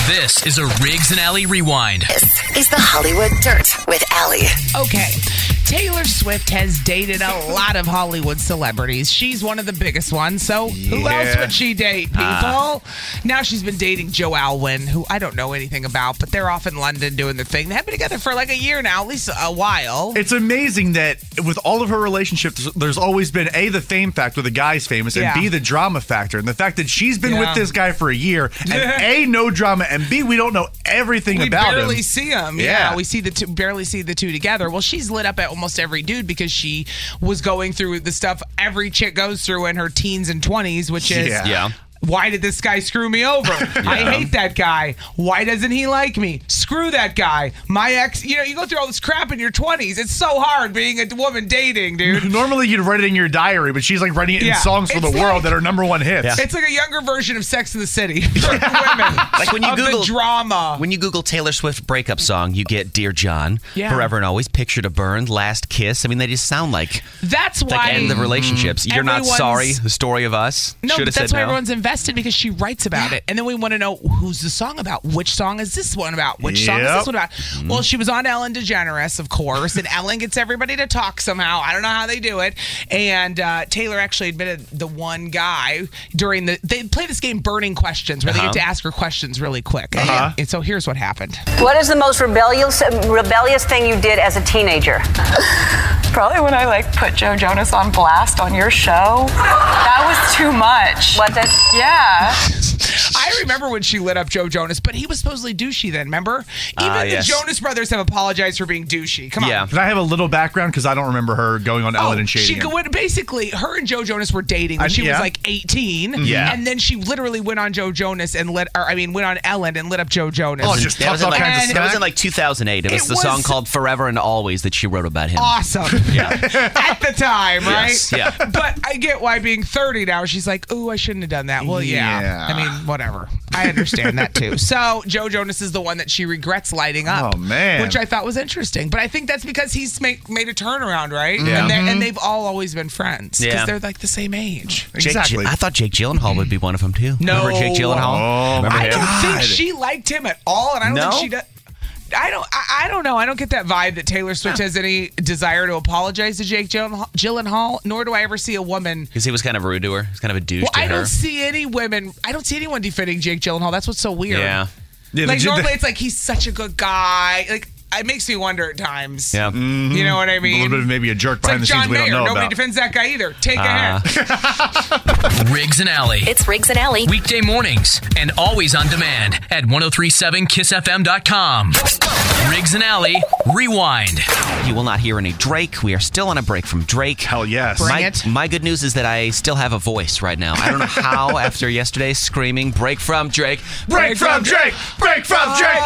This is a Riggs and Alley Rewind. This is the Hollywood Dirt with Alley. Okay. Taylor Swift has dated a lot of Hollywood celebrities. She's one of the biggest ones. So who else would she date, people? Now she's been dating Joe Alwyn, who I don't know anything about, but they're off in London doing their thing. They have been together for like a year now, at least a while. It's amazing that with all of her relationships, there's always been A, the fame factor, the guy's famous, and B, the drama factor. And the fact that she's been with this guy for a year, and A, no drama, and B, we don't know everything about him. We barely see him. Yeah, we see barely see the two together. Well, she's lit up at almost every dude because she was going through the stuff every chick goes through in her teens and 20s, which is why did this guy screw me over? I hate that guy. Why doesn't he like me? Screw that guy. My ex, you go through all this crap in your 20s. It's so hard being a woman dating, dude. Normally you'd write it in your diary, but she's like writing it in songs for the world that are #1 hits. It's like a younger version of Sex in the City for women. Like when you Google the drama. When you Google Taylor Swift breakup song, you get Dear John, Forever and Always, Picture to Burn, Last Kiss. I mean, they just sound like that's why like end of relationships. You're not sorry. The story of us. No, but that's why everyone's invested because she writes about it, and then we want to know who's the song about. Which song is this one about? Which song is this one about? Well, she was on Ellen DeGeneres, of course, and Ellen gets everybody to talk somehow. I don't know how they do it. And Taylor actually admitted the one guy during they play this game, Burning Questions, where they get to ask her questions really quick. And so here's what happened. What is the most rebellious thing you did as a teenager? Probably when I put Joe Jonas on blast on your show. That was too much. Was it? Yeah. I remember when she lit up Joe Jonas, but he was supposedly douchey then, remember? Even the Jonas Brothers have apologized for being douchey. Come on. Can I have a little background? Because I don't remember her going on Ellen and shading him. Basically, her and Joe Jonas were dating when she was like 18. And then she literally went on Joe Jonas and went on Ellen and lit up Joe Jonas. Oh, just talked all kinds of stuff. That was in like 2008. It was the song called Forever and Always that she wrote about him. Awesome. At the time, right? Yes. Yeah. But I get why being 30 now, she's like, ooh, I shouldn't have done that. Well, I mean, whatever. I understand that too. So Joe Jonas is the one that she regrets lighting up. Oh, man. Which I thought was interesting. But I think that's because he's made a turnaround, right? Yeah. And they've all always been friends. Because they're like the same age. Exactly. I thought Jake Gyllenhaal would be one of them too. No. Remember Jake Gyllenhaal? Oh, I don't think she liked him at all. And I don't think she does. I don't know. I don't get that vibe that Taylor Swift has any desire to apologize to Jake Gyllenhaal, nor do I ever see a woman. Because he was kind of rude to her. He's kind of a douche to her. I don't see anyone defending Jake Gyllenhaal. That's what's so weird. Yeah. Like, normally it's like, he's such a good guy. Like, it makes me wonder at times. Yeah. You know what I mean? A little bit of maybe a jerk behind the John scenes we don't Mayer. know about. Nobody defends that guy either. Take a hint. Riggs and Alley. It's Riggs and Alley. Weekday mornings and always on demand at 1037kissfm.com. Riggs and Alley Rewind. You will not hear any Drake. We are still on a break from Drake. Hell yes. My good news is that I still have a voice right now. I don't know how after yesterday's screaming, break from Drake. Break from Drake! Break from Drake!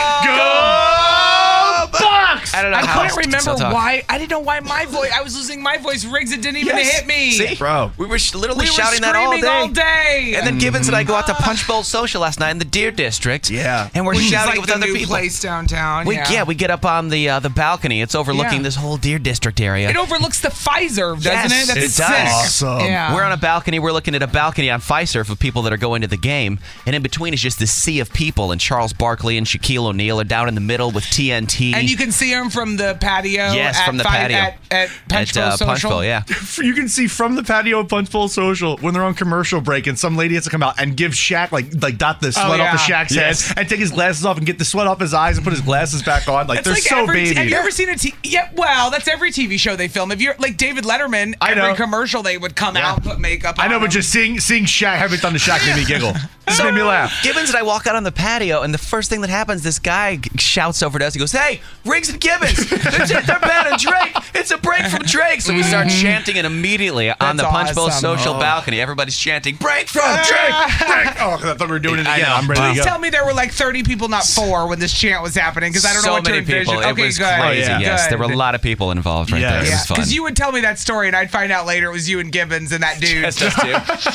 Go Bucks! I don't know I how couldn't remember still talk. why. I didn't know why my voice. I was losing my voice. Riggs, it didn't even hit me. See? Bro. We were literally shouting that all day. And then Gibbons and I go out to Punch Bowl Social last night in the Deer District. Yeah. And we're Which shouting is it like with the other new people. place downtown. We get up on the balcony. It's overlooking this whole Deer District area. It overlooks the Pfizer, doesn't Yes, it? That's it sick. does. Awesome. Yeah. We're on a balcony. We're looking at a balcony on Fiserv of people that are going to the game. And in between is just this sea of people. And Charles Barkley and Shaquille O'Neal are down in the middle with TNT. And you can see them from the patio. Yes, from the patio. At Punch Bowl Social. Punch Bowl, yeah. You can see from the patio of Punch Bowl Social when they're on commercial break and some lady has to come out and give Shaq, like dot the sweat off of Shaq's head and take his glasses off and get the sweat off his eyes and put his glasses back on. Like, they're so baby. Have you ever seen well, that's every TV show they film. If you're like David Letterman, every commercial they would come out and put makeup on. I know, but just seeing Shaq, having done to Shaq made me giggle. This made me laugh. Gibbons and I walk out on the patio, and the first thing that happens, this guy shouts over to us. He goes, "Hey, Riggs and Gibbons, they're banning Drake. It's a break from Drake." So we start chanting it immediately on the Punch Bowl Social balcony. Everybody's chanting, "Break from Drake! Break!" Oh, I thought we were doing it again. I'm ready to Please go. tell me there were like 30 people, not 4, when this chant was happening, because I don't know what to envision. So many people. It was crazy. Yes, there were a lot of people involved right there. It was fun. Because you would tell me that story, and I'd find out later it was you and Gibbons and that dude. Just us two.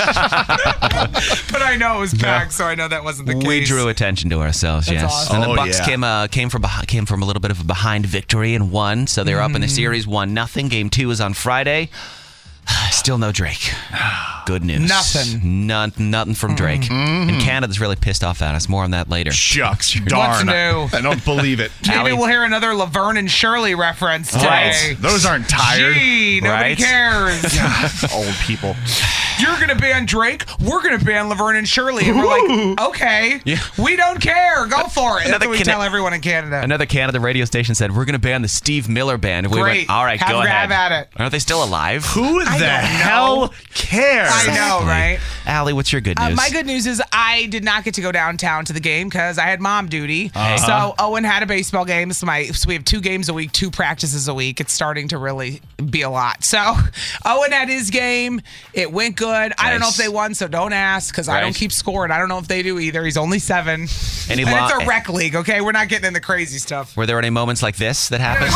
But I know it was packed, so I know that wasn't the case. We drew attention to ourselves, yes. awesome. And the Bucks came from a little bit of a behind victory and won, so they were up in the series 1-0. Game 2 is on Friday. Still no Drake. Good news. Nothing. Nothing from Drake. And Canada's really pissed off at us. More on that later. Shucks, darn. What's new? I don't believe it. Maybe Allie? we'll hear another Laverne and Shirley reference today. Right. Those aren't tired. Gee, nobody Right? cares. Old people. You're going to ban Drake. We're going to ban Laverne and Shirley. And we're like, okay. Yeah. We don't care. Go for it. That's Another what we Cana- tell everyone in Canada. Another Canada radio station said, we're going to ban the Steve Miller Band. And we Great. went, all right, Have go a ahead. grab at it. Are they still alive? Who the don't hell know. cares? I know, right? Allie, what's your good news? My good news is I did not get to go downtown to the game because I had mom duty. So Owen had a baseball game. So we have 2 games a week, 2 practices a week. It's starting to really be a lot. So Owen had his game. It went good. I don't know if they won, so don't ask because I don't Right. keep scoring. I don't know if they do either. He's only 7. And it's a rec league, okay? We're not getting in the crazy stuff. Were there any moments like this that happened?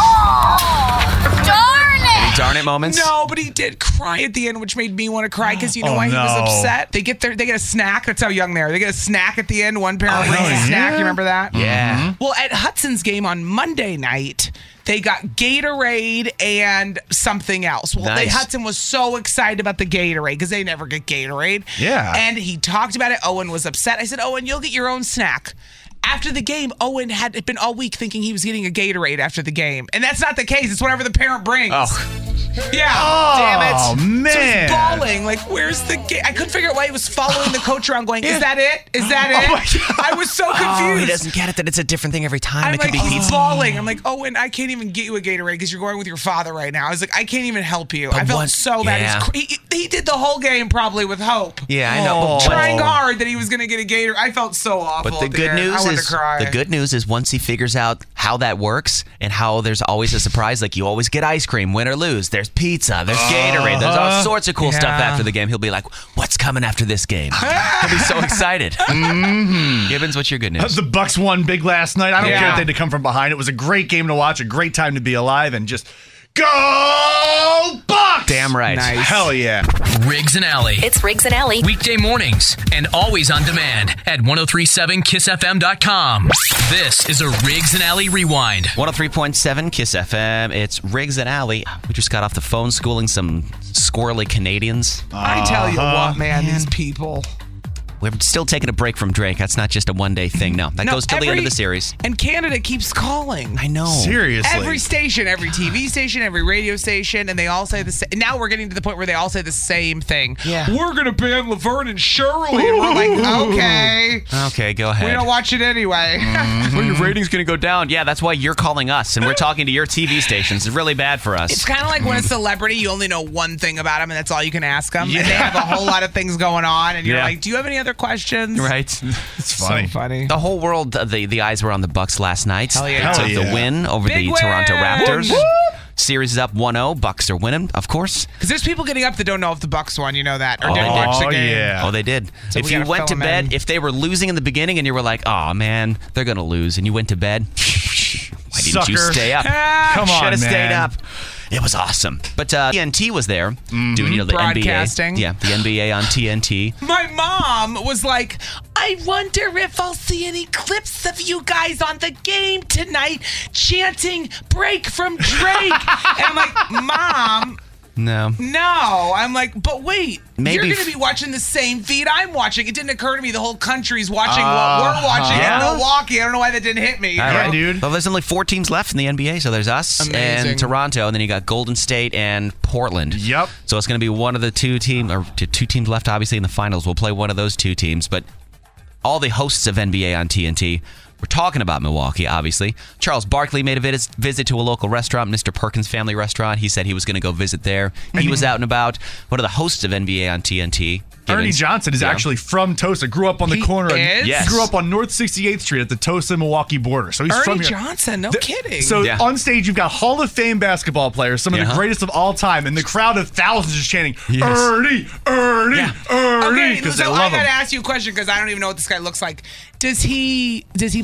Darn it! Any darn it moments? No, but he did cry at the end, which made me want to cry because you know why he was no. upset? They get a snack. That's how young they are. They get a snack at the end. One parent brings a snack. You remember that? Yeah. Well, at Hudson's game on Monday night, they got Gatorade and something else. Well, Nice. Hudson was so excited about the Gatorade because they never get Gatorade. Yeah. And he talked about it. Owen was upset. I said, Owen, you'll get your own snack. After the game, Owen had been all week thinking he was getting a Gatorade after the game. And that's not the case. It's whatever the parent brings. Oh. Yeah. Damn it. Oh, So man. he's bawling. Like, where's the game? I couldn't figure out why he was following the coach around going, is that it? Is that it? my God. I was so confused. Oh, he doesn't get it that it's a different thing every time. I'm it like, could be he's pizza. bawling. I'm like, Owen, I can't even get you a Gatorade because you're going with your father right now. I was like, I can't even help you. I felt what- so bad. yeah. He did the whole game probably with hope. Yeah, I know. But Trying hard that he was going to get a Gatorade. I felt so awful. But the at good end. I news wanted is to cry. the good news is once he figures out how that works and how there's always a surprise, like you always get ice cream, win or lose. There's pizza, there's Gatorade, there's all sorts of cool stuff after the game. He'll be like, "What's coming after this game?" He'll be so excited. Gibbons, what's your good news? The Bucks won big last night. I don't Yeah. care if they had to come from behind. It was a great game to watch, a great time to be alive, and just go Bucks! Damn right. Nice. Hell yeah. Riggs and Alley. It's Riggs and Alley. Weekday mornings and always on demand at 1037kissfm.com. This is a Riggs and Alley Rewind. 103.7 Kiss FM. It's Riggs and Alley. We just got off the phone schooling some squirrely Canadians. I tell you what, man, these people. We're still taking a break from Drake. That's not just a one-day thing. No, that goes till the end of the series. And Canada keeps calling. I know. Seriously. Every station, every TV station, every radio station, and they all say the same. Now we're getting to the point where they all say the same thing. Yeah. We're going to ban Laverne and Shirley. And we're like, okay. Okay, go ahead. We don't watch it anyway. Well, your rating's going to go down. Yeah, that's why you're calling us, and we're talking to your TV stations. It's really bad for us. It's kind of like when a celebrity, you only know one thing about them, and that's all you can ask them. And they have a whole lot of things going on, and you're Yeah. like, do you have any other questions? Right. It's funny. So funny. The whole world, the eyes were on the Bucks last night. Hell yeah. They Hell took yeah. the win over Big the win! Toronto Raptors. Whoop, Series is up 1-0. Bucks are winning, of course. Because there's people getting up that don't know if the Bucks won, you know that, or didn't watch the Oh, game. yeah. Oh, they did. So if we you gotta went to fill 'em bed, in. if they were losing in the beginning and you were like, oh, man, they're going to lose, and you went to bed, why didn't you Sucker. stay up? Come on, Should have stayed man. up. It was awesome. But TNT was there doing the Broadcasting. NBA. Yeah, the NBA on TNT. My mom was like, I wonder if I'll see any clips of you guys on the game tonight chanting break from Drake. And I'm like, Mom, No. no. I'm like, but wait, Maybe you're going to be watching the same feed I'm watching. It didn't occur to me the whole country's watching what we're watching in Yeah. Milwaukee. I don't know why that didn't hit me. All Yeah, right. dude. Well, there's only 4 teams left in the NBA, so there's us Amazing. and Toronto, and then you got Golden State and Portland. Yep. So it's going to be one of the two teams left, obviously, in the finals. We'll play one of those 2 teams, but all the hosts of NBA on TNT were talking about Milwaukee, obviously. Charles Barkley made a visit to a local restaurant, Mr. Perkins Family Restaurant. He said he was going to go visit there. He was out and about. One of the hosts of NBA on TNT, Ernie Gibbons. Johnson is Yeah. actually from Tosa. Grew up on the He corner. is? Yes. He grew up on North 68th Street at the Tosa Milwaukee border. So he's from Ernie here. Johnson, no kidding. So Yeah. on stage, you've got Hall of Fame basketball players, some of the Yeah. greatest of all time, and the crowd of thousands is chanting, Yes. Ernie, Ernie, Yeah. Ernie, Okay, because they so I love gotta him. ask you a question because I don't even know what this guy looks like. Was he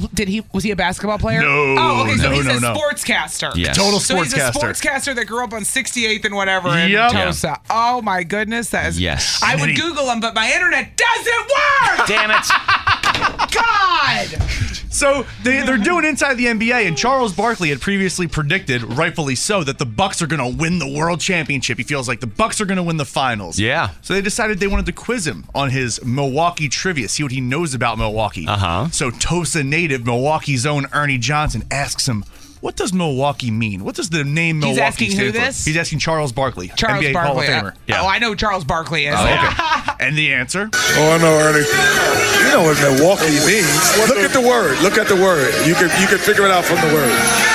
a basketball player? No, Oh, okay, so no, he's no, a no. sportscaster. Yes. Total So he's a sportscaster. sportscaster that grew up on 68th and whatever in Yep. Tosa. Oh my goodness, that is. Yes. I would And he- Google him, but my internet doesn't work. Damn it. God. So they're doing Inside the NBA, and Charles Barkley had previously predicted, rightfully so, that the Bucks are going to win the world championship. He feels like the Bucks are going to win the finals. Yeah. So they decided they wanted to quiz him on his Milwaukee trivia, see what he knows about Milwaukee. So Tosa native, Milwaukee's own Ernie Johnson asks him, what does Milwaukee mean? What does the name Milwaukee asking stand who for? this? He's asking Charles Barkley, Charles NBA Barkley. Hall of Famer. Oh, I know who Charles Barkley is. Oh, okay. And the answer? Oh, I know, Ernie. You know what Milwaukee means. Look at the word. Look at the word. You can figure it out from the word.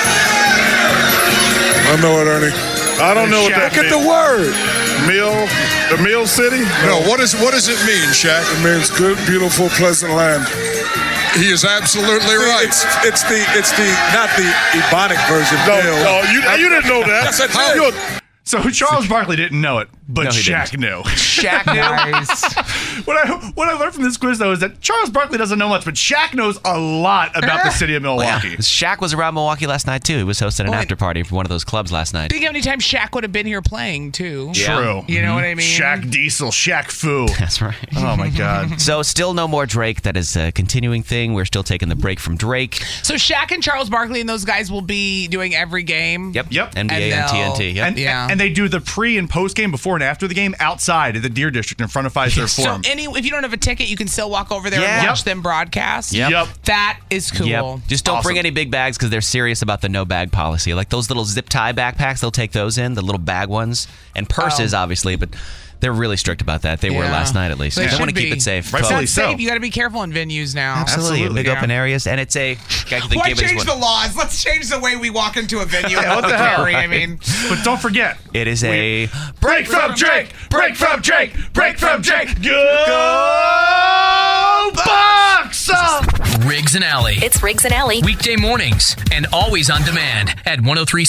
I know it, Ernie. I don't know what that means. Look at the word. The Mill City? No, what does it mean, Shaq? It means good, beautiful, pleasant land. He is absolutely right. It's the not the Ebonic version. No, you didn't know that. Yes, I did. So Charles Barkley didn't know it, but No, he Shaq didn't. knew. Shaq knew. Nice. What I learned from this quiz, though, is that Charles Barkley doesn't know much, but Shaq knows a lot about the city of Milwaukee. Shaq was around Milwaukee last night, too. He was hosting an after party for one of those clubs last night. Think how many times Shaq would have been here playing, too. True. You know what I mean? Shaq Diesel, Shaq Fu. That's right. Oh, my God. So still no more Drake. That is a continuing thing. We're still taking the break from Drake. So Shaq and Charles Barkley and those guys will be doing every game. Yep. Yep. NBA and TNT. Yep. And they do the pre and post game, before and after the game, outside at the Deer District in front of Fiserv So Forum. if you don't have a ticket, you can still walk over there Yeah. and watch them broadcast. Yep. That is cool. Yep. Just don't bring any big bags because they're serious about the no bag policy. Like those little zip tie backpacks, they'll take those in, the little bag ones, and purses, obviously, but they're really strict about that. They were last night, at least. They want to keep it safe. Rightfully It's so. safe. You got to be careful in venues now. Absolutely. Big open areas, and it's a. Why change the laws? Let's change the way we walk into a venue. What the hell? I mean, but don't forget, it is a break from Drake. Break from Drake. Break from Drake. Go Bucks! Riggs and Alley. It's Riggs and Alley. Weekday mornings and always on demand at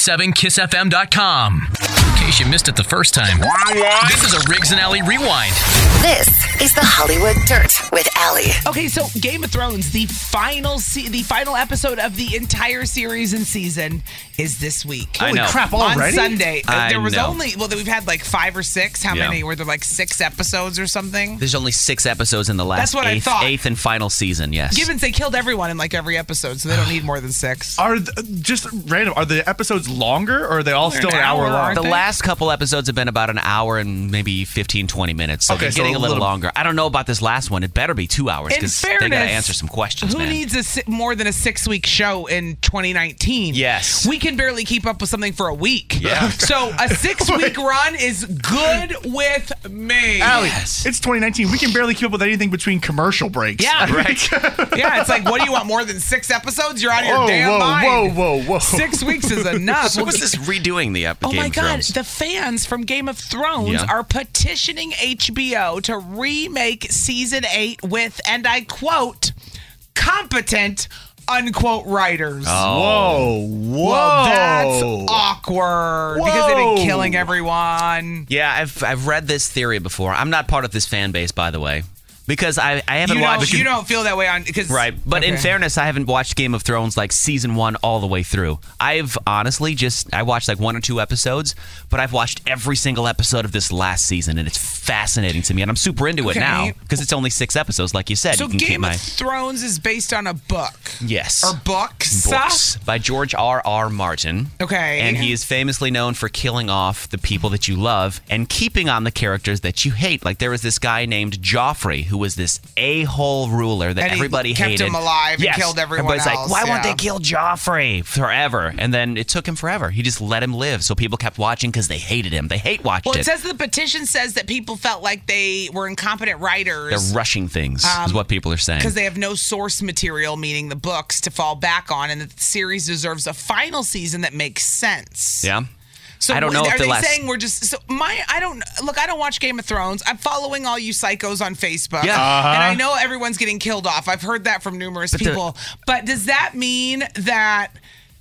1037kissfm.com. In case you missed it the first time, this is a Riggs and Alley rewind. This is the Hollywood Dirt with Alley. okay, so Game of Thrones, the final episode of the entire series and season is this week. I know. Holy crap, On already? Sunday. I There was know. we've had like 5 or 6. How many? Were there like 6 episodes or something? There's only 6 episodes in the last That's what I thought. eighth and final season, yes. Gibbons, they killed everyone in like every episode, so they don't need more than 6. Just random, are the episodes longer, or are they all They're still an an hour hour, long? aren't The they? last couple episodes have been about an hour and maybe 15, 20 minutes. So Okay, they're so getting a a little little- longer. I don't know about this last one. It better be 2 hours In because they fairness, got to answer some questions, Who man. needs more than a 6-week show in 2019? Yes. We can barely keep up with something for a week. Yeah. So a 6-week run is good with me. Allie, it's 2019. We can barely keep up with anything between commercial breaks. Yeah. Right. Yeah, it's like, what do you want, more than 6 episodes? You're out of your Whoa, damn whoa, mind. whoa. 6 weeks is enough. So what's this redoing the Oh Game my of God, Thrones? the fans from Game of Thrones are petitioning HBO to remake season 8 with, and I quote, competent, unquote, writers. Whoa. Well, that's awkward because they've been killing everyone. Yeah, I've read this theory before. I'm not part of this fan base, by the way, because I haven't watched. You don't feel that way on because Right, but in fairness, I haven't watched Game of Thrones like season 1 all the way through. I've honestly I watched like 1 or 2 episodes, but I've watched every single episode of this last season, and it's fascinating to me, and I'm super into it now because it's only 6 episodes, like you said. So you can Game of Thrones is based on a book. Yes. Or books. Books by George R.R. Martin. Okay. And he is famously known for killing off the people that you love and keeping on the characters that you hate. Like there was this guy named Joffrey who was this a-hole ruler that And he everybody kept hated. him alive and killed everyone Everybody's else, like, why won't yeah. they kill Joffrey forever? And then it took him forever. He just let him live. So people kept watching because they hated him. They watched Well, it. it says the petition says that people felt like they were incompetent writers. They're rushing things, is what people are saying. Because they have no source material, meaning the books, to fall back on, and that the series deserves a final season that makes sense. Yeah. So I don't know are if the they last... saying we're just I don't watch Game of Thrones. I'm following all you psychos on Facebook. Yeah. And I know everyone's getting killed off. I've heard that from numerous people. But does that mean that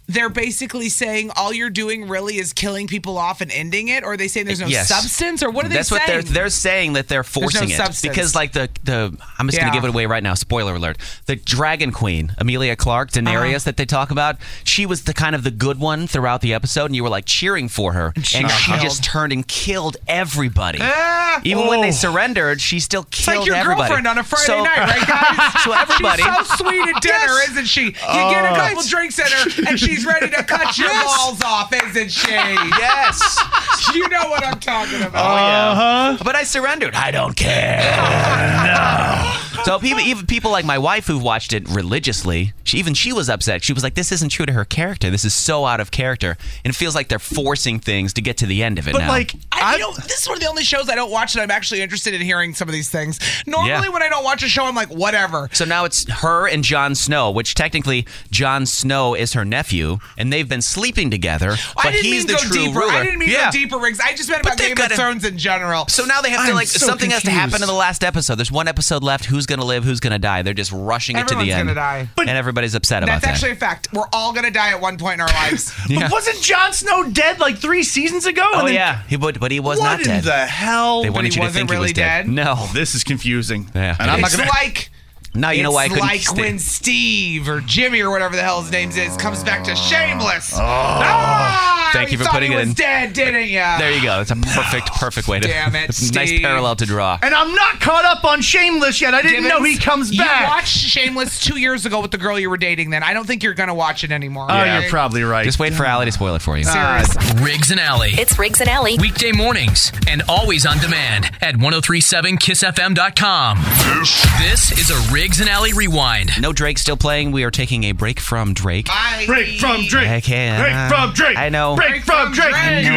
they're basically saying all you're doing really is killing people off and ending it, or are they saying there's no substance, or what are they saying? That's what they're saying, that they're forcing it. Substance. Because like the I'm just going to give it away right now, spoiler alert. The Dragon Queen, Emilia Clarke, Daenerys that they talk about, she was the kind of the good one throughout the episode, and you were like cheering for her, and she just turned and killed everybody. Even when they surrendered, she still killed everybody. It's like your girlfriend on a Friday night, right, guys? So everybody, she's so sweet at dinner, isn't she? You get a couple drinks in her, and she's ready to cut your balls off, isn't she? Yes. You know what I'm talking about. But I surrendered. I don't care. No. So even people like my wife who watched it religiously, she was upset. She was like, this isn't true to her character. This is so out of character. And it feels like they're forcing things to get to the end of it now. But this is one of the only shows I don't watch that I'm actually interested in hearing some of these things. Normally when I don't watch a show, I'm like, whatever. So now it's her and Jon Snow, which technically Jon Snow is her nephew, and they've been sleeping together, but he's the true ruler. I didn't mean go deeper, Riggs. I just meant about Game of Thrones in general. So now they have to, something has to happen in the last episode. There's one episode left. Who's going to live? Who's going to die? They're just rushing it to the end. Everyone's going to die. And everybody's upset about that. That's actually a fact. We're all going to die at one point in our lives. But wasn't Jon Snow dead like 3 seasons ago? Oh, yeah. But he was not dead. What in the hell? They wanted you to think he was dead. No. This is confusing. Yeah. And I'm not gonna... Now you know why I couldn't It's like when Steve or Jimmy or whatever the hell his name is comes back to Shameless. Thank you for putting it in. He was dead, didn't ya? There you go. That's a perfect way to. Damn it, it's a nice Steve. parallel to draw. And I'm not caught up on Shameless yet. I didn't know he comes back. You watched Shameless 2 years ago with the girl you were dating. Then I don't think you're gonna watch it anymore. Oh, you're probably right. Just wait for Allie to spoil it for you. Seriously. Riggs and Allie. It's Riggs and Allie. Weekday mornings and always on demand at 1037kissfm.com. This is a Riggs and Allie rewind. No Drake still playing. We are taking a break from Drake. Bye. Break from Drake. I can't. Break from Drake. I know. Break from Drake.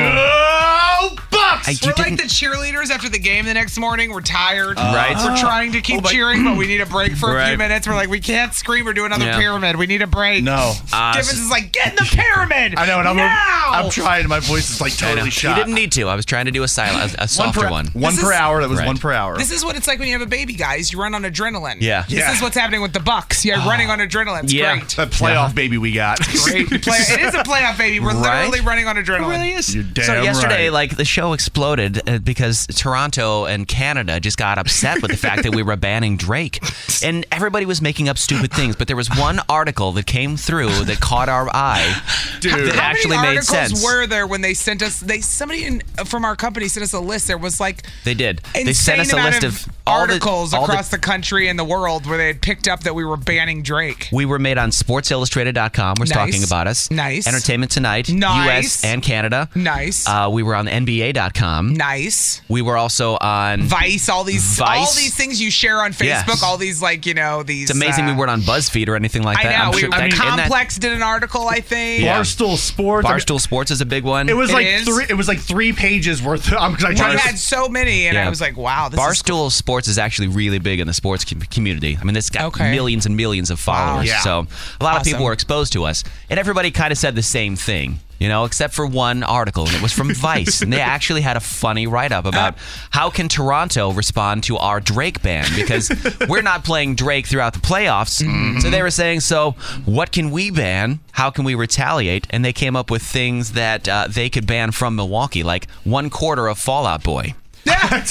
Go Bucks. We're like the cheerleaders after the game the next morning. We're tired. Right. We're trying to keep cheering, but we need a break for a few minutes. We're like, we can't scream or do another pyramid. We need a break. No. Gibbons is like, get in the pyramid. I know, and I'm trying. My voice is like totally shot. You didn't need to. I was trying to do a softer one. One per hour. That was one per hour. This is what it's like when you have a baby, guys. You run on adrenaline. Yeah. This is what's happening with the Bucks. You're running on adrenaline. It's great. That playoff baby we got. Great. It is a playoff baby. We're literally running on adrenaline. It really is. You're damn so yesterday, right. the show exploded because Toronto and Canada just got upset with the fact that we were banning Drake. And everybody was making up stupid things, but there was one article that came through that caught our eye. Dude. That actually made sense. How many articles were there when they sent us? Somebody from our company sent us a list. There was They did. They sent us a list of articles across the country and the world where they had picked up that we were banning Drake. We were made on SportsIllustrated.com. Was talking about us. Nice. Entertainment Tonight. Nice. US and Canada. Nice. We were on NBA.com. Nice. We were also on Vice. All these things you share on Facebook. Yes. All these these. It's amazing we weren't on BuzzFeed or anything like that. I know. I'm sure Complex did an article, I think. Barstool Sports. Barstool Sports is a big one. It was like 3 pages worth. Because I tried. We had so many, and I was like, wow. Barstool Sports is actually really big in the sports community. I mean, it's got millions and millions of followers. Wow. Yeah. So a lot of people were exposed to us, and everybody kind of said the same thing. Except for one article, and it was from Vice, and they actually had a funny write-up about how can Toronto respond to our Drake ban, because we're not playing Drake throughout the playoffs. Mm-hmm. So they were saying, so what can we ban? How can we retaliate? And they came up with things that they could ban from Milwaukee, like 1/4 of Fall Out Boy. Which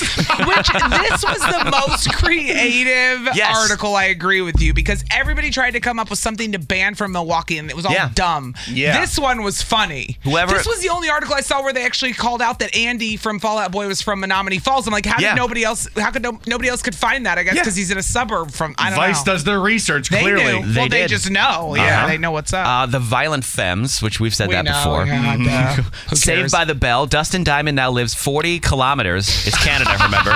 this was the most creative article. I agree with you, because everybody tried to come up with something to ban from Milwaukee, and it was all dumb. Yeah. This one was funny. This was the only article I saw where they actually called out that Andy from Fall Out Boy was from Menominee Falls. I'm like, how did nobody else? How could nobody else could find that? I guess because he's in a suburb from. I don't know. Vice does their research clearly. They just know. Yeah, they know what's up. The Violent Femmes, which we've said that before. God, Saved by the Bell. Dustin Diamond now lives 40 kilometers. It's Canada, remember?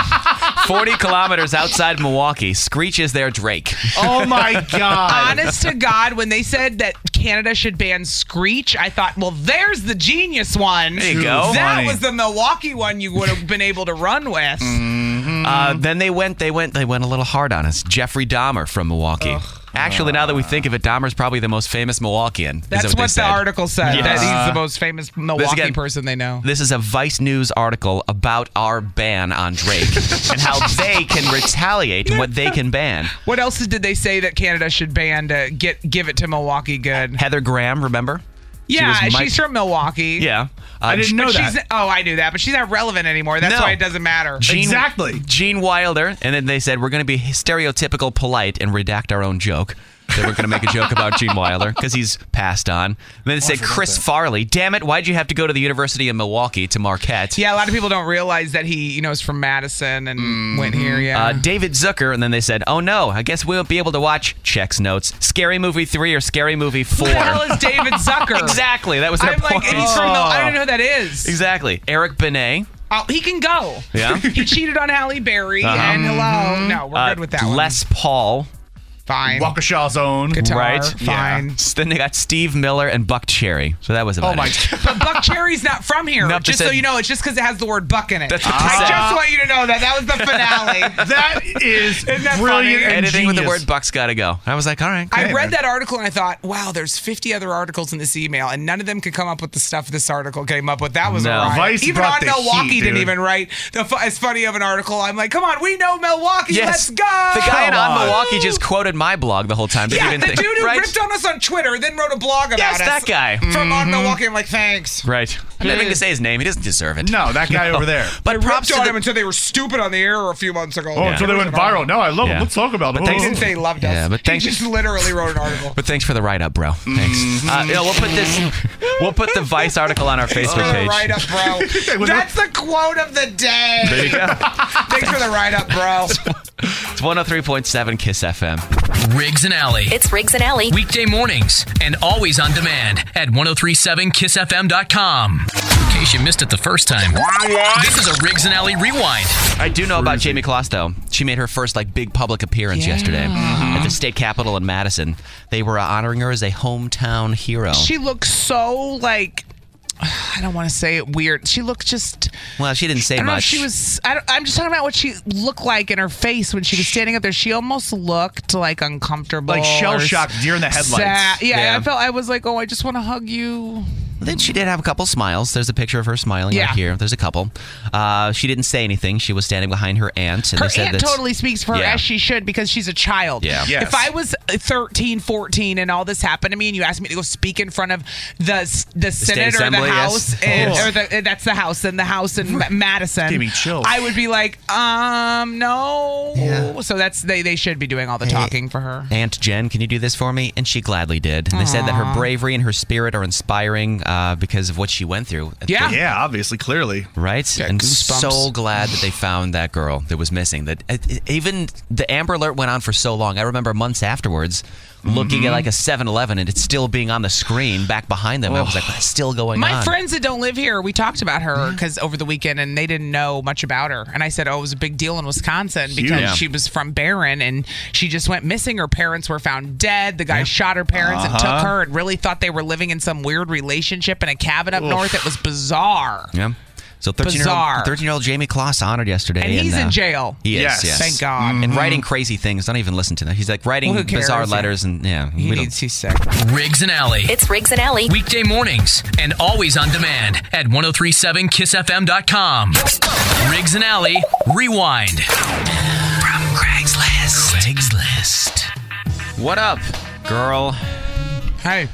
40 kilometers outside Milwaukee. Screech is their Drake. Oh, my God. Honest to God, when they said that Canada should ban Screech, I thought, well, there's the genius one. There you go. That was the Milwaukee one you would have been able to run with. Mm-hmm. Then they went a little hard on us. Jeffrey Dahmer from Milwaukee. Actually, now that we think of it, Dahmer's probably the most famous Milwaukeean. That's what the article said. Yes. That he's the most famous Milwaukee person they know. This is a Vice News article about our ban on Drake and how they can retaliate and what they can ban. What else did they say that Canada should ban to give it to Milwaukee good? Heather Graham, remember? Yeah, she's from Milwaukee. Yeah. I didn't know that. I knew that, but she's not relevant anymore. That's why it doesn't matter. Exactly. Gene Wilder, and then they said, we're going to be stereotypical polite and redact our own joke. They were going to make a joke about Gene Wilder because he's passed on. And then they said Chris Farley. Damn it, why'd you have to go to the University of Milwaukee to Marquette? Yeah, a lot of people don't realize that he, is from Madison and went here, yeah. David Zucker, and then they said, oh no, I guess we won't be able to watch, checks notes, Scary Movie 3 or Scary Movie 4. Who the hell is David Zucker? Exactly, that was their point. And he's from I don't know who that is. Exactly. Eric Benet. Oh, he can go. Yeah. He cheated on Halle Berry, and hello. No, we're good with that one. Les Paul. Fine. Waukesha's own. Guitar, right? Fine. Yeah. Then they got Steve Miller and Buck Cherry. So that was about it. But Buck Cherry's not from here. Nope, just so you know, it's just because it has the word Buck in it. That's what I just want you to know that. That was the finale. That is that brilliant. funny? Anything with the word Buck's got to go. I was like, all right. I read that article and I thought, wow, there's 50 other articles in this email, and none of them could come up with the stuff this article came up with. That was all right. Vice even brought on the Milwaukee heat, didn't dude. even write as funny of an article. I'm like, come on, we know Milwaukee. Yes. Let's go. The guy on Milwaukee just quoted my blog the whole time. Yeah, the dude who ripped on us on Twitter, then wrote a blog about us. Yes, that guy. From on Milwaukee. I'm like, thanks. Right. I'm not even going to say his name. He doesn't deserve it. No, that guy over there. But props ripped to on him until they were stupid on the air a few months ago. Oh, until they went viral. No, I love him. Let's talk about it. But they didn't say he loved us. Yeah, but thanks. He just literally wrote an article. But thanks for the write-up, bro. Thanks. We'll put the Vice article on our Facebook page. Write-up, bro. That's the quote of the day. There you go. Thanks for the write-up, bro. It's 103.7 Kiss FM. Riggs and Alley. It's Riggs and Alley. Weekday mornings and always on demand at 1037kissfm.com. In case you missed it the first time, this is a Riggs and Alley rewind. I do know about Jamie Kloss, though. She made her first big public appearance yesterday at the state capitol in Madison. They were honoring her as a hometown hero. She looks so I don't want to say it weird. She looked just. Well, she didn't say I don't know if much. she was. I'm just talking about what she looked like in her face when she was standing up there. She almost looked uncomfortable, like shell shocked, deer in the headlights. Yeah, I was like, oh, I just want to hug you. Then she did have a couple smiles. There's a picture of her smiling right here. There's a couple. She didn't say anything. She was standing behind her aunt. And her they said aunt totally speaks for her as she should because she's a child. Yeah. Yes. If I was 13, 14 and all this happened to me and you asked me to go speak in front of the Senate or the House, that's the House and the House in Madison, Gave me chills. I would be like, no. Yeah. So they should be doing all the talking for her. Aunt Jen, can you do this for me? And she gladly did. And they said that her bravery and her spirit are inspiring because of what she went through. Yeah, obviously, clearly. Right? Yeah, and goosebumps. so glad that they found that girl that was missing. That even the Amber Alert went on for so long. I remember months afterwards looking at a 7-Eleven and it's still being on the screen back behind them. I was like, that's still going on. My friends that don't live here, we talked about her because over the weekend and they didn't know much about her. And I said, it was a big deal in Wisconsin because she was from Barron and she just went missing. Her parents were found dead. The guy shot her parents and took her and really thought they were living in some weird relationship in a cabin up north. It was bizarre. Yeah. So 13-year-old Jamie Kloss honored yesterday. And he's in jail. He is, yes. Thank God. And writing crazy things. Don't even listen to that. He's writing bizarre letters. And he's sick. Riggs and Alley. It's Riggs and Alley. Weekday mornings and always on demand at 1037kissfm.com. Riggs and Alley Rewind. From Craigslist. What up, girl? Hey.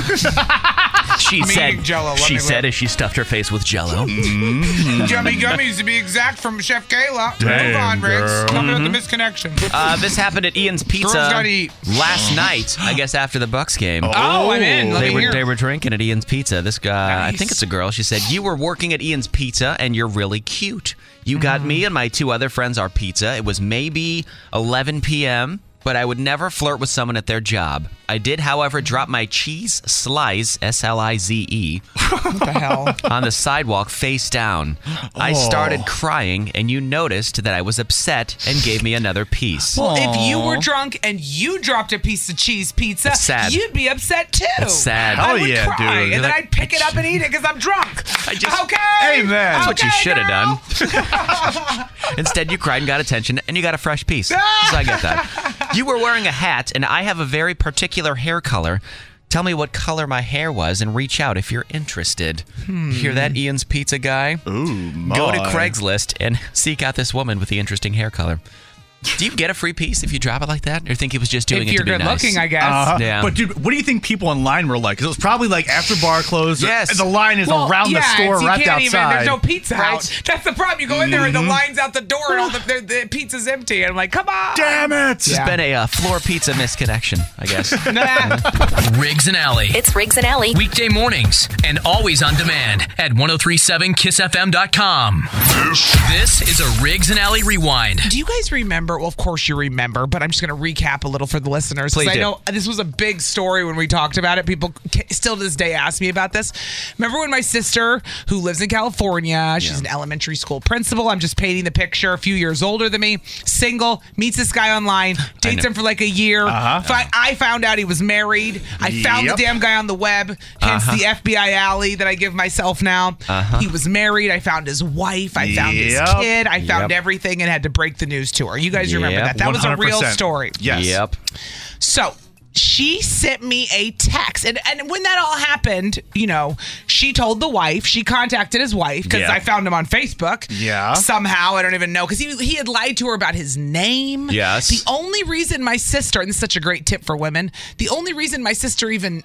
She said Jell-O. She said as she stuffed her face with Jell-O. Yummy gummies, to be exact, from Chef Kayla. Move on, Riggs. Tell me about the misconnection. This happened at Ian's Pizza Girls gotta eat. last night, I guess after the Bucks game. Oh, I'm in. Let me hear. They were drinking at Ian's Pizza. This guy, Nice. I think it's a girl, she said, you were working at Ian's Pizza and you're really cute. You got me and my two other friends our pizza. It was maybe 11 p.m., but I would never flirt with someone at their job. I did, however, drop my cheese slice, S-L-I-Z-E, What the hell? on the sidewalk face down. I started crying, and you noticed that I was upset and gave me another piece. Well, if you were drunk and you dropped a piece of cheese pizza, It's sad. you'd be upset too. It's sad. I Oh, would yeah, cry, dude. and then Like, I'd pick it up and eat it because I'm drunk. Okay. Amen. That's what you Okay, should have done. girl. Instead, you cried and got attention, and you got a fresh piece. So I get that. You were wearing a hat, and I have a very particular hair color. Tell me what color my hair was and reach out if you're interested. Hear that, Ian's Pizza guy? Ooh, my. Go to Craigslist and seek out this woman with the interesting hair color. Do you get a free piece if you drop it like that? Or think he was just doing it to be nice? If you're good looking, I guess. Yeah. But dude, what do you think people online were like? Because it was probably like after bar closed. Yes. The line is around the store, wrapped outside. There's no pizza out. That's the problem. You go in there and the line's out the door and all the pizza's empty. And I'm like, come on. Damn it. It's been a floor pizza misconnection, I guess. Riggs and Alley. It's Riggs and Alley. Weekday mornings and always on demand at 1037kissfm.com. This is a Riggs and Alley Rewind. Do you guys remember? Well, of course you remember, but I'm just going to recap a little for the listeners. Please I do. know this was a big story when we talked about it. People still to this day ask me about this. Remember when my sister, who lives in California, she's an elementary school principal. I'm just painting the picture. A few years older than me, single, meets this guy online, dates him for like a year. I found out he was married. I found the damn guy on the web, hence the FBI alley that I give myself now. He was married. I found his wife. I found his kid. I found everything and had to break the news to her. You guys remember that? That was a real story. Yes. Yep. So she sent me a text. And when that all happened, she told the wife, she contacted his wife because I found him on Facebook. Yeah. Somehow, I don't even know, because he had lied to her about his name. Yes. The only reason my sister, and this is such a great tip for women, the only reason my sister even...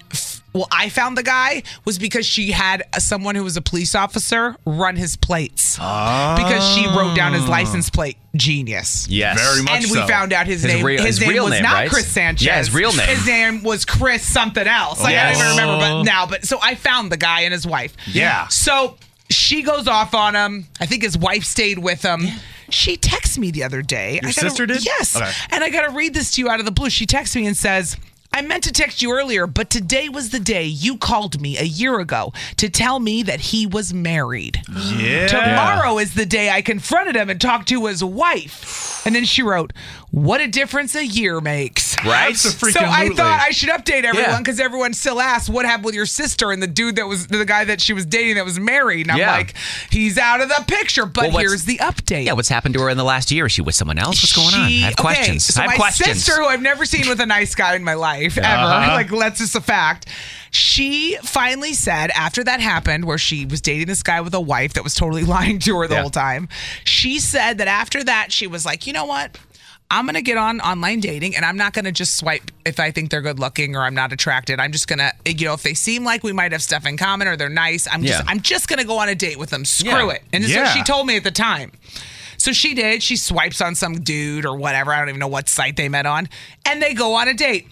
I found the guy was because she had someone who was a police officer run his plates. Because she wrote down his license plate. Genius. Yes. Very much And we found out his name. His name real was name, not right? Chris Sanchez. Yeah, his real name. His name was Chris something else. I don't even remember but so I found the guy and his wife. Yeah. So she goes off on him. I think his wife stayed with him. Yeah. She texted me the other day. Your sister did? Yes. Okay. And I got to read this to you out of the blue. She texts me and says, I meant to text you earlier, but today was the day you called me a year ago to tell me that he was married. Yeah. Tomorrow is the day I confronted him and talked to his wife. And then she wrote, what a difference a year makes. Right? So I thought I should update everyone because everyone still asks what happened with your sister and the dude that was the guy that she was dating that was married. And I'm like, he's out of the picture. But here's the update. Yeah, what's happened to her in the last year? Is she with someone else? What's going on? I have questions. So I have my questions. sister, who I've never seen with a nice guy in my life ever, that's just a fact. She finally said after that happened, where she was dating this guy with a wife that was totally lying to her the whole time. She said that after that, she was like, you know what? I'm going to get on online dating and I'm not going to just swipe if I think they're good looking or I'm not attracted. I'm just going to, if they seem like we might have stuff in common or they're nice, I'm just going to go on a date with them. Screw it. And this is what she told me at the time. So she did. She swipes on some dude or whatever. I don't even know what site they met on. And they go on a date.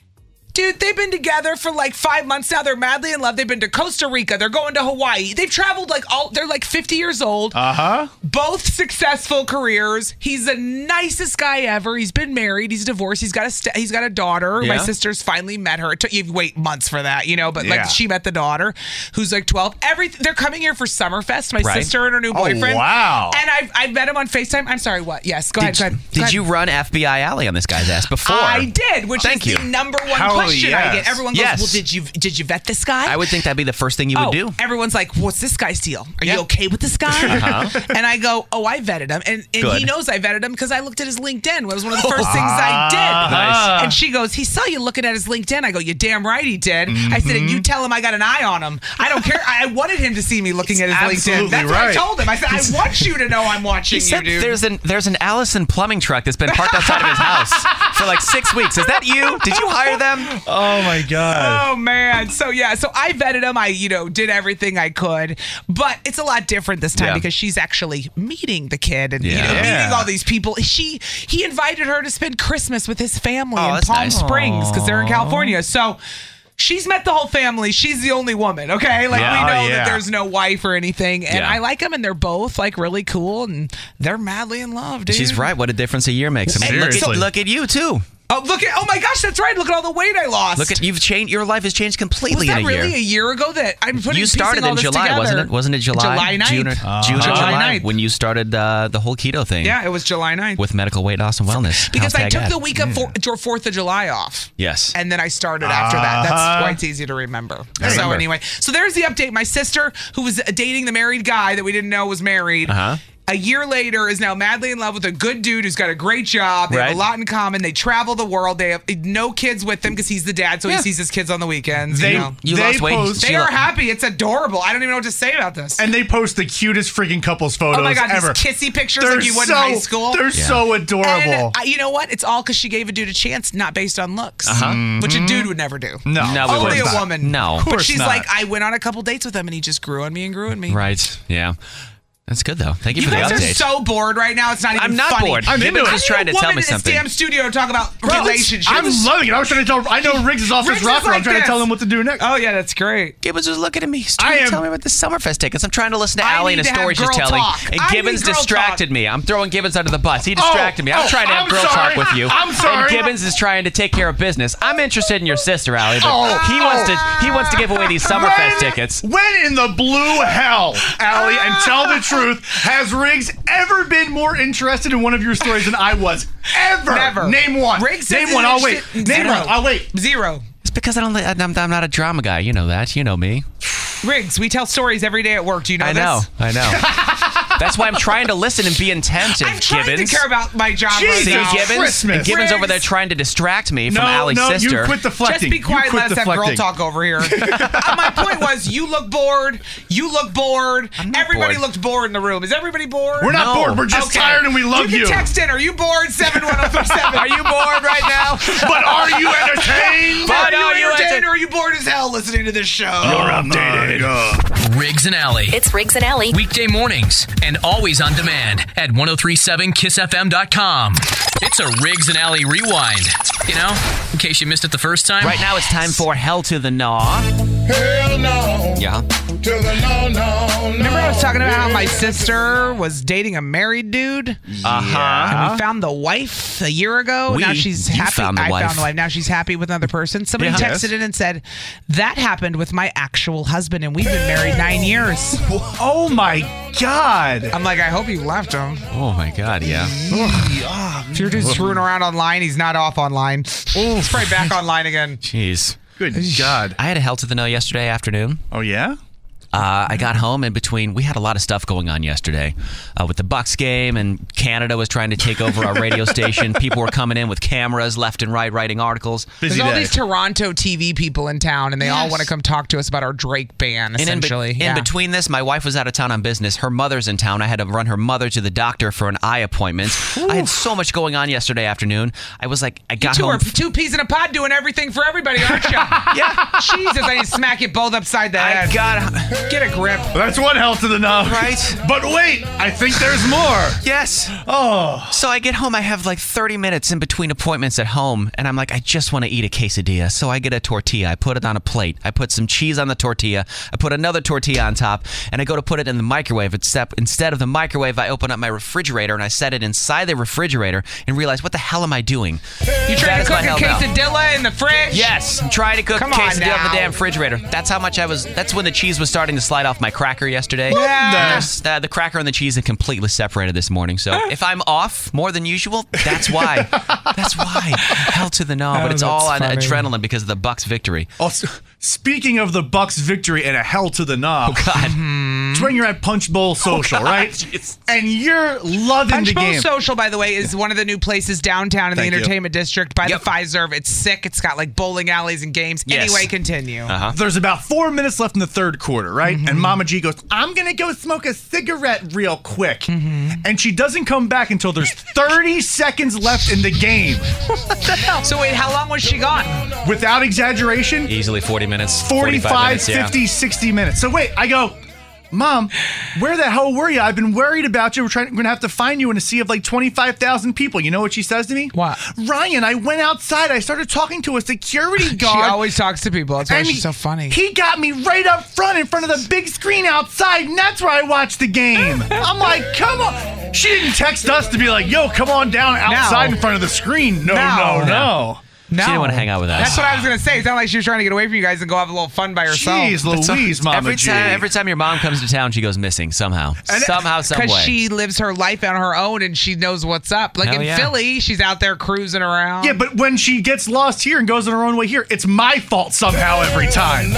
Dude, they've been together for like 5 months now. They're madly in love. They've been to Costa Rica. They're going to Hawaii. They've traveled they're like 50 years old. Both successful careers. He's the nicest guy ever. He's been married. He's divorced. He's got a daughter. My sister's finally met her. It took you wait months for that, but she met the daughter who's like 12. They're coming here for Summerfest, my sister and her new boyfriend. Oh, wow. And I've met him on FaceTime. I'm sorry, what? Yes, go ahead. Did you run FBI Alley on this guy's ass before? I did, which is the number one question I get. Everyone goes, well, did you vet this guy? I would think that'd be the first thing you would do. Everyone's like, what's this guy's deal? Are you okay with this guy? And I go, I vetted him. And he knows I vetted him because I looked at his LinkedIn. It was one of the first things I did. Nice. And she goes, he saw you looking at his LinkedIn. I go, you're damn right he did. I said, and you tell him I got an eye on him. I don't care. I wanted him to see me looking at his LinkedIn. That's what I told him. I said, I want you to know I'm watching you, dude. There's an Allison plumbing truck that's been parked outside of his house for like 6 weeks. Is that you? Did you hire them? Oh, my God. Oh, man. So I vetted him. I, did everything I could. But it's a lot different this time because she's actually meeting the kid and, meeting all these people. He invited her to spend Christmas with his family in Palm Springs because they're in California. So she's met the whole family. She's the only woman, okay? We know that there's no wife or anything. And I like them, and they're both, really cool, and they're madly in love, dude. She's right. What a difference a year makes. Look at you, too. Oh, oh my gosh, that's right. Look at all the weight I lost. Look at you've changed. Your life has changed completely in a year. Was that really a year ago that I'm putting? You started in July, wasn't it? Wasn't it July? July 9th. June or July 9th. when you started the whole keto thing. Yeah, it was July 9th. With medical weight loss and wellness. Because I took the week of 4th of July off. Yes. And then I started after that. That's why it's easy to remember. Anyway, so there's the update. My sister, who was dating the married guy that we didn't know was married, a year later is now madly in love with a good dude who's got a great job. They have a lot in common. They travel the world. They have no kids with him because he's the dad, so he sees his kids on the weekends. They lost weight. They are happy. It's adorable. I don't even know what to say about this. And they post the cutest freaking couples photos ever. Oh my God, these kissy pictures like you would in high school. They're so adorable. And you know what? It's all because she gave a dude a chance, not based on looks, which a dude would never do. No, only a woman. No, but she's like, I went on a couple dates with him, and he just grew on me and grew on me. Right? Yeah. That's good, though. Thank you for the update. You guys are so bored right now. It's not even funny. I'm not bored. I'm into it. Just trying to tell me something. I need a woman in this damn studio to talk about relationships. I'm loving it. I was trying to tell. I know Riggs is off his rocker. I'm trying to tell him what to do next. Oh yeah, that's great. Gibbons was looking at me. He's trying to tell me about the Summerfest tickets. I'm trying to listen to Allie and a story she's telling. And Gibbons distracted me. I'm throwing Gibbons under the bus. He distracted me. I'm trying to have girl talk with you. I'm sorry. And Gibbons is trying to take care of business. I'm interested in your sister, Allie, but he wants to give away these Summerfest tickets. When in the blue hell, Allie, and tell the truth, has Riggs ever been more interested in one of your stories than I was? Ever. Never. Name one. Riggs Name one. I'll wait. Name one. I'll wait. Zero. It's because I'm not a drama guy. You know that. You know me. Riggs, we tell stories every day at work. Do you know this? I know. That's why I'm trying to listen and be attentive, I'm trying Gibbons. to care about my job right See, now. Gibbons? And Gibbons over there trying to distract me from Allie's sister. No, you quit deflecting. Just be quiet and let us have girl talk over here. My point was, you look bored. You look bored. Everybody looked bored in the room. Is everybody bored? We're not bored. We're just tired and we love you. You can text in. Are you bored? 71037. Are you bored right now? But are you entertained? Are you entertained or are you bored as hell listening to this show? You're updated. Riggs and Alley. It's Riggs and Alley. Weekday mornings and always on demand at 1037kissfm.com. It's a Riggs and Alley rewind. You know, in case you missed it the first time. Right now it's time for Hell to the Gnaw. Hell no. Yeah. To the no. Remember I was talking about how my sister was dating a married dude? And we found the wife a year ago. Now she's happy. Found the wife. I found the wife. Now she's happy with another person. Somebody texted in and said, that happened with my actual husband, and we've been married 9 years. Oh my God. I'm like, I hope you left him. Oh my God, yeah. If you're just screwing around online, he's not off online. He's probably back online again. Jeez. Good God. I had a Hell to the Gnaw yesterday afternoon. Oh, yeah? I got home in between. We had a lot of stuff going on yesterday with the Bucks game, and Canada was trying to take over our radio station. People were coming in with cameras left and right, writing articles. There's all these Toronto TV people in town, and they all want to come talk to us about our Drake ban, essentially. In between this, my wife was out of town on business. Her mother's in town. I had to run her mother to the doctor for an eye appointment. I had so much going on yesterday afternoon. I was like, I got home. Two peas in a pod doing everything for everybody, aren't you? Yeah. Jesus, I need to smack you both upside the head. Get a grip. That's one Hell to the Gnaw. Right? But wait, I think there's more. Yes. Oh. So I get home, I have like 30 minutes in between appointments at home, and I'm like, I just want to eat a quesadilla. So I get a tortilla, I put it on a plate, I put some cheese on the tortilla, I put another tortilla on top, and I go to put it in the microwave. Instead of the microwave, I open up my refrigerator and I set it inside the refrigerator and realize, what the hell am I doing? You trying to cook a quesadilla in the fridge? Yes, I'm trying to cook a quesadilla in the damn refrigerator. That's how much that's when the cheese was starting to slide off my cracker yesterday. Yeah. The cracker and the cheese are completely separated this morning. So if I'm off more than usual, that's why. That's why. Hell to the Gnaw. But it's all on adrenaline because of the Bucks victory. Also, speaking of the Bucks victory and a Hell to the Gnaw. Oh, God. It's when you're at Punch Bowl Social, right? And you're loving the game. Punch Bowl Social, by the way, is one of the new places downtown in the entertainment district by the Fiserv. It's sick. It's got like bowling alleys and games. Yes. Anyway, continue. There's about 4 minutes left in the third quarter, right? And Mama G goes, I'm going to go smoke a cigarette real quick. And she doesn't come back until there's 30 seconds left in the game. What the hell? So wait, how long was she gone? Without exaggeration, Easily 40 minutes. 45 minutes, 50, 60 minutes. So wait, I go, Mom, where the hell were you? I've been worried about you. We're going to have to find you in a sea of like 25,000 people. You know what she says to me? What? Ryan, I went outside. I started talking to a security guard. She always talks to people. That's why she's so funny. He got me right up front in front of the big screen outside, and that's where I watched the game. I'm like, come on. She didn't text us to be like, yo, come on down outside in front of the screen. No. No. She didn't want to hang out with us. That's what I was going to say. It sounded like she was trying to get away from you guys and go have a little fun by herself. Jeez, Louise, Mama G. Every time your mom comes to town, she goes missing somehow. Somehow, some way. Because she lives her life on her own and she knows what's up. Like in Philly, she's out there cruising around. Yeah, but when she gets lost here and goes on her own way here, it's my fault somehow every time.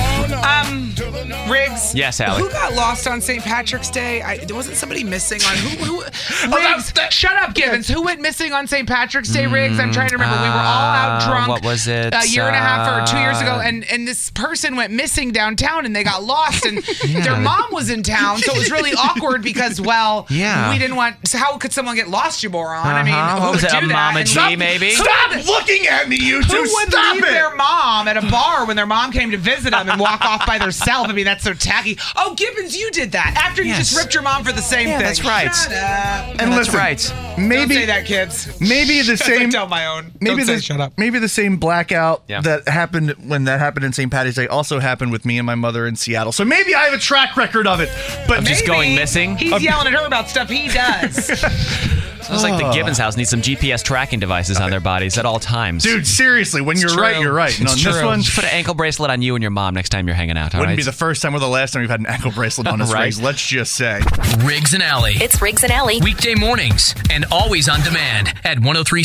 Riggs. Yes, Allie. Who got lost on St. Patrick's Day? Wasn't somebody missing on who? Riggs, shut up, Gibbons. Who went missing on St. Patrick's Day, Riggs? I'm trying to remember. We were all out drunk. What was it? A year and a half or 2 years ago, and this person went missing downtown, and they got lost, and their mom was in town, so it was really awkward because, we didn't want. So how could someone get lost, you moron? I mean, who would do that? Mama G, maybe? Stop looking at me, you two. Who would leave their mom at a bar when their mom came to visit them and walk off by themselves? I mean, that's so tacky. Oh, Gibbons, you did that after you just ripped your mom for the same thing. That's right. Shut up. And that's listen, right. Don't Maybe say that, kids. Maybe the same. Tell my own. Shut up. Maybe the same blackout that happened when that happened in St. Patty's Day also happened with me and my mother in Seattle. So maybe I have a track record of it. But I'm just going missing. He's yelling at her about stuff he does. Sounds like the Gibbons house needs some GPS tracking devices on their bodies at all times. Dude, seriously, when you're right, you're right. And on this one, put an ankle bracelet on you and your mom next time you're hanging out. Wouldn't be the first time or the last time we've had an ankle bracelet on us, Riggs. Let's just say. Riggs and Alley. It's Riggs and Alley. Weekday mornings and always on demand at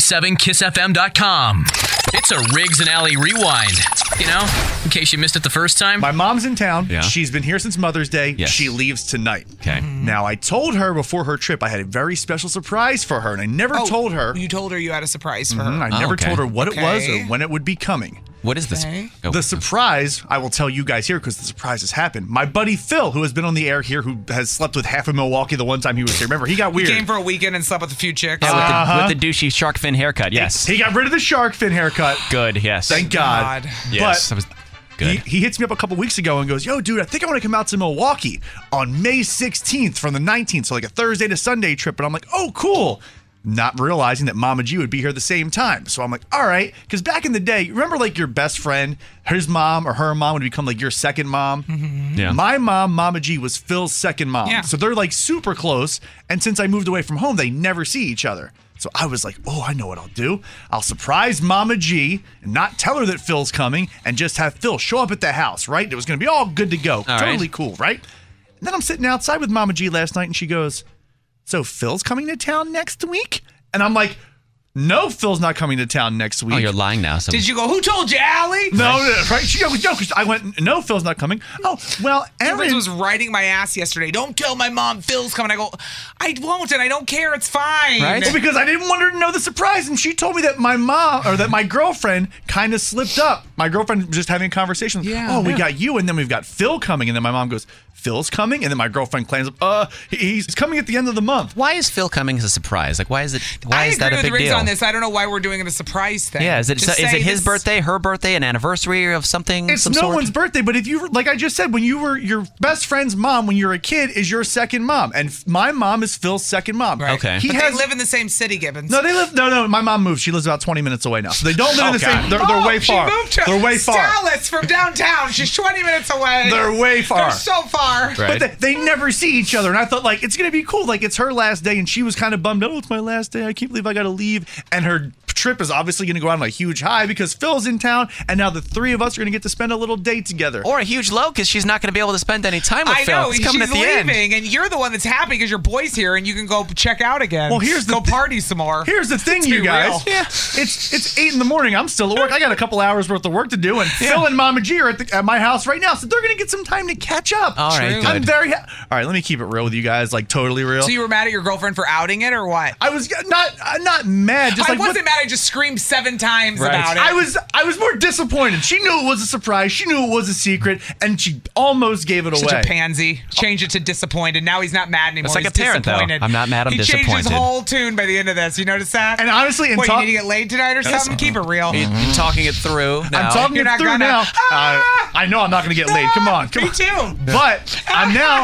1037kissfm.com. It's a Riggs and Alley rewind. You know, in case you missed it the first time. My mom's in town. Yeah. She's been here since Mother's Day. Yes. She leaves tonight. Okay. Now, I told her before her trip I had a very special surprise for her, and I never told her. You told her you had a surprise for her. I never told her what it was or when it would be coming. What is this? The surprise, I will tell you guys here because the surprise has happened. My buddy Phil, who has been on the air here, who has slept with half of Milwaukee the one time he was here. Remember, he got weird. He came for a weekend and slept with a few chicks. Yeah, with the douchey shark fin haircut, yes. He got rid of the shark fin haircut. Good, yes. Thank God. Yes, but that was good. He hits me up a couple weeks ago and goes, yo, dude, I think I want to come out to Milwaukee on May 16th from the 19th. So like a Thursday to Sunday trip. And I'm like, oh, cool. Not realizing that Mama G would be here at the same time. So I'm like, all right. Because back in the day, remember like your best friend, his mom or her mom would become like your second mom? Mm-hmm. Yeah. My mom, Mama G, was Phil's second mom. Yeah. So they're like super close. And since I moved away from home, they never see each other. So I was like, oh, I know what I'll do. I'll surprise Mama G and not tell her that Phil's coming and just have Phil show up at the house, right? It was going to be all good to go. Totally cool, right? And then I'm sitting outside with Mama G last night and she goes, so Phil's coming to town next week? And I'm like, no, Phil's not coming to town next week. Oh, you're lying now. So. Did you go, who told you, Allie? No, right? She goes, no, because I went, no, Phil's not coming. Oh, well, Erin was riding my ass yesterday. Don't tell my mom Phil's coming. I go, I won't, and I don't care. It's fine. Right? Well, because I didn't want her to know the surprise, and she told me that my mom, or that my girlfriend kind of slipped up. My girlfriend was just having a conversation. Yeah. We got you, and then we've got Phil coming, and then my mom goes, Phil's coming? And then my girlfriend claims, he's coming at the end of the month. Why is Phil coming as a surprise? Like, why is that a big deal? I agree with Riggs on this. I don't know why we're doing it a surprise thing. Yeah, is it his birthday, her birthday, an anniversary of something? It's no one's birthday, but if you, like I just said, when you were your best friend's mom when you're a kid is your second mom, and my mom is Phil's second mom. Right. Okay. They live in the same city, Gibbons. No, they live. No. My mom moved. She lives about 20 minutes away now, so they don't live in the same. They're way far. She moved to they're way far. Dallas from downtown. She's 20 minutes away. They're way far. They're so far. Right. But they never see each other, and I thought like it's gonna be cool. Like it's her last day, and she was kind of bummed. Oh, it's my last day. I can't believe I got to leave. And her trip is obviously going to go on a huge high because Phil's in town, and now the three of us are going to get to spend a little day together. Or a huge low because she's not going to be able to spend any time with Phil. I know, It's coming she's at the leaving, end. and you're the one that's happy because your boy's here, and you can go check out again. Well, go party some more. Here's the thing, you guys. Yeah. It's 8 in the morning. I'm still at work. I got a couple hours worth of work to do, and Phil and Mama G are at my house right now, so they're going to get some time to catch up. All right, good. I'm very all right. Let me keep it real with you guys, like totally real. So you were mad at your girlfriend for outing it, or what? I was not mad. Just I like wasn't mad. I just screamed 7 times about it. I was more disappointed. She knew it was a surprise. She knew it was a secret, and she almost gave it away. Such a pansy. Change it to disappointed. Now he's not mad anymore. It's like he's a parent, though. disappointed. I'm not mad. I'm disappointed. He changed his whole tune by the end of this. You notice that? And honestly, you need to get laid tonight or something? Keep it real. You're talking it through now. I'm talking it through now. I know I'm not going to get laid. Come on. Me too. But I'm now.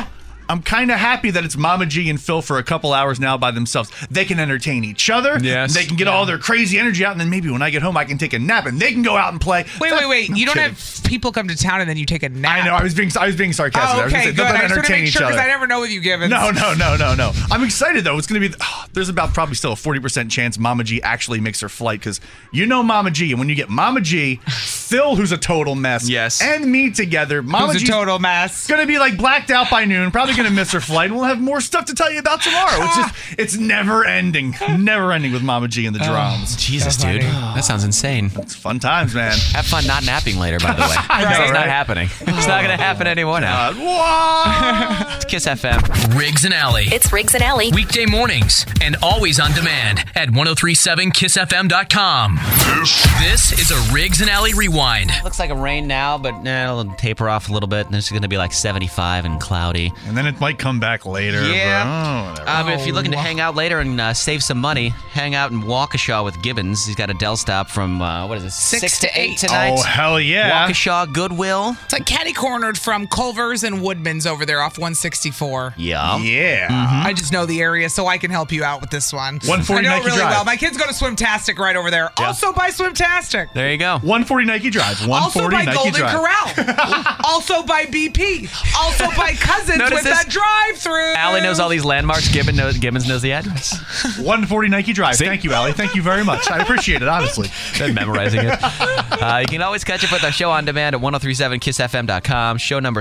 I'm kind of happy that it's Mama G and Phil for a couple hours now by themselves. They can entertain each other. Yes. They can get all their crazy energy out, and then maybe when I get home, I can take a nap, and they can go out and play. Wait. You don't have people come to town and then you take a nap. I know. I was being sarcastic. Oh, okay, good. I just want to make sure because I never know with you, Gibbons. No. I'm excited though. It's going to be. There's about probably still a 40% chance Mama G actually makes her flight because you know Mama G, and when you get Mama G, Phil, who's a total mess, and me together, Mama G's a total mess. Going to be like blacked out by noon. Probably going to miss her flight. And we'll have more stuff to tell you about tomorrow. It's never ending with Mama G and the drums. Jesus, dude, that sounds insane. It's fun times, man. Have fun not napping later, by the way. It's not happening. It's not going to happen anymore now. It's Kiss FM. Riggs and Alley. It's Riggs and Alley. Weekday mornings and always on demand at 1037kissfm.com. This is a Riggs and Alley rewind. Looks like a rain now, but it'll taper off a little bit, and it's going to be like 75 and cloudy. And then it might come back later. Yeah. But if you're looking to hang out later and save some money, hang out in Waukesha with Gibbons. He's got a Dell stop from, 6 to 8 tonight. Oh, hell yeah. Waukesha, Goodwill. It's like catty-cornered from Culver's and Woodman's over there off 164. Yeah. Yeah. Mm-hmm. I just know the area, so I can help you out with this one. 140 I know Nike really Drive. well. My kids go to Swimtastic right over there. Yeah. Also by Swimtastic. There you go. 140 Nike Drive. 140 Also by Nike Golden Drive. Corral. Also by BP. Also by Cousins with that drive-through. Allie knows all these landmarks. Gibbons knows the address. 140 Nike Drive. See? Thank you, Allie. Thank you very much. I appreciate it, honestly. Been memorizing it. You can always catch up with our show on demand at 1037kissfm.com. Show number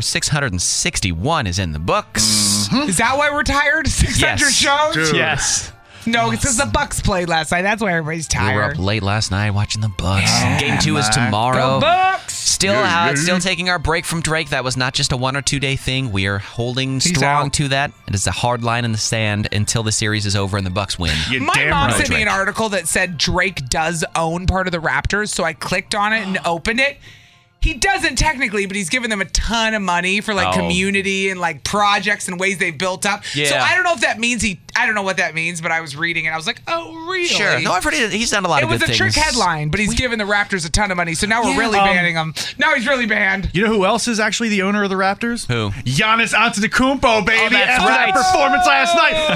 661 is in the books. Mm-hmm. Is that why we're tired? 600 shows? Dude. Yes. No, it's because the Bucks played last night. That's why everybody's tired. We were up late last night watching the Bucks. Yeah, Game 2 is tomorrow. Go Bucks! Still taking our break from Drake. That was not just a 1 or 2 day thing. We are holding strong to that. It is a hard line in the sand until the series is over and the Bucks win. My mom sent me an article that said Drake does own part of the Raptors, so I clicked on it and opened it. He doesn't technically, but he's given them a ton of money for community and projects and ways they've built up. Yeah. So I don't know if that means I don't know what that means, but I was reading and I was like, oh, really? Sure. No, I've heard he's done a lot of good things. It was a trick headline, but he's given the Raptors a ton of money. So now we're really banning him. Now he's really banned. You know who else is actually the owner of the Raptors? Who? Giannis Antetokounmpo, baby. Oh, that's After right. that performance last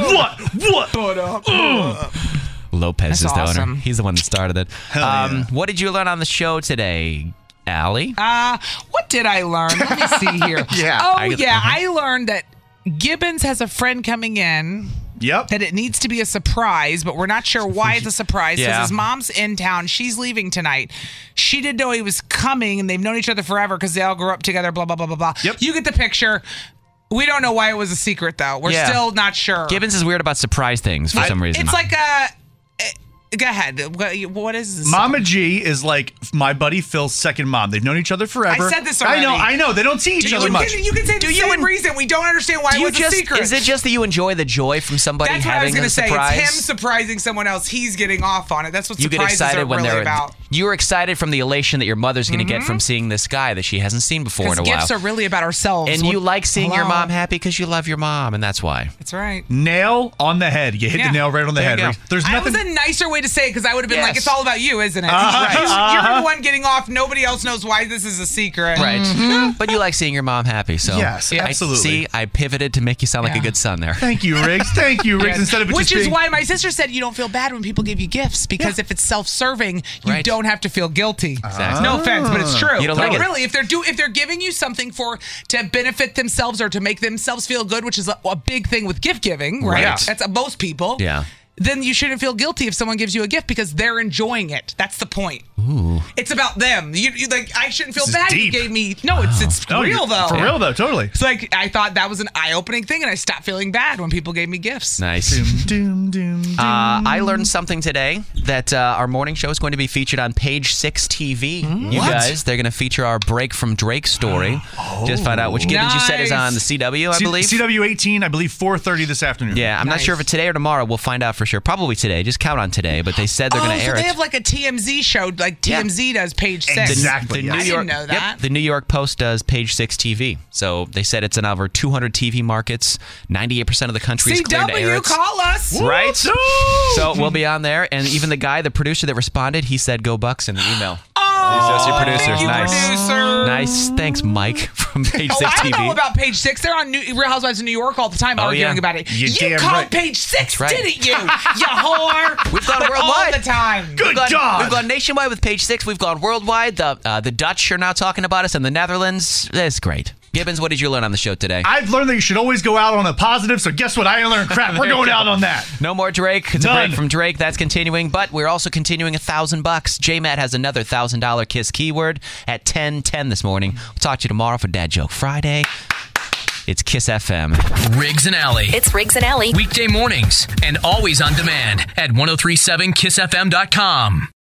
night. What? Lopez is the awesome. owner. He's the one that started it. Yeah. What did you learn on the show today, Allie? What did I learn? Let me see here. I learned that Gibbons has a friend coming in. Yep. That it needs to be a surprise, but we're not sure why it's a surprise because Yeah. his mom's in town. She's leaving tonight. She didn't know he was coming, and they've known each other forever because they all grew up together, blah, blah, blah, blah, blah. Yep. You get the picture. We don't know why it was a secret, though. We're still not sure. Gibbons is weird about surprise things for some reason. It's like a... Go ahead. What is this? Mama G is like my buddy Phil's second mom. They've known each other forever. I said this already. I know. They don't see each other much. You can say the same reason. We don't understand why it was a secret. Is it just that you enjoy the joy from somebody That's what I was having going a to say. surprise? It's him surprising someone else. He's getting off on it. That's what You get surprises excited are when really they're about. You're excited from the elation that your mother's going to get from seeing this guy that she hasn't seen before in a Because while. gifts are really about ourselves. And you like seeing your mom happy because you love your mom, and that's why. That's right. Nail on the head. You hit the nail right on the There head. you go. There's nothing. That was a nicer way to say it because I would have been like, Yes. it's all about you, isn't it? You're the one getting off. Nobody else knows why this is a secret. Right. But you like seeing your mom happy, so. Yes, absolutely. I pivoted to make you sound like a good son there. Thank you, Riggs. Thank you, Riggs. Instead of it Which just is being, why my sister said you don't feel bad when people give you gifts because if it's self-serving, you Right. don't have to feel guilty. Exactly. No offense, but it's true. You don't like it. Really, if they're giving you something to benefit themselves or to make themselves feel good, which is a big thing with gift giving, right? Right. That's most people. Yeah. Then you shouldn't feel guilty if someone gives you a gift because they're enjoying it. That's the point. Ooh. It's about them. You like I shouldn't feel This is bad deep. you gave me. No, it's No, real though. For real though, totally. It's like I thought that was an eye-opening thing, and I stopped feeling bad when people gave me gifts. Nice. Doom, doom, doom. I learned something today that our morning show is going to be featured on Page 6 TV. You guys, they're going to feature our Break from Drake story. Just find out which Gibbons you said is on the CW, I believe. CW 18, I believe 4:30 this afternoon. Yeah, I'm not sure if it's today or tomorrow. We'll find out for sure. Probably today. Just count on today. But they said they're going to air so it. they have like a TMZ show, like TMZ does Page 6. Exactly. I didn't know that. Yep, the New York Post does Page 6 TV. So they said it's in over 200 TV markets. 98% of the country is clear to air CW, it. call us. Right? So we'll be on there. And even the guy, the producer that responded, he said, "Go Bucks" in the email. Oh, associate producers. Thank you, Nice. producer. Nice. Thanks, Mike from Page 6 I TV. know about Page 6. They're on Real Housewives of New York all the time arguing about it. You damn called right. Page 6, right. didn't you? You whore. We've gone Like, worldwide. all the time. Good We've God. gone nationwide with Page 6. We've gone worldwide. The Dutch are now talking about us, and the Netherlands. It's great. Gibbons, what did you learn on the show today? I've learned that you should always go out on a positive, so guess what? I ain't learned crap. We're going out on that. No more Drake. It's None. a break from Drake. That's continuing, but we're also continuing $1,000. J-Matt has another $1,000 Kiss keyword at 10:10 this morning. We'll talk to you tomorrow for Dad Joke Friday. It's Kiss FM. Riggs and Alley. It's Riggs and Alley. Weekday mornings and always on demand at 1037kissfm.com.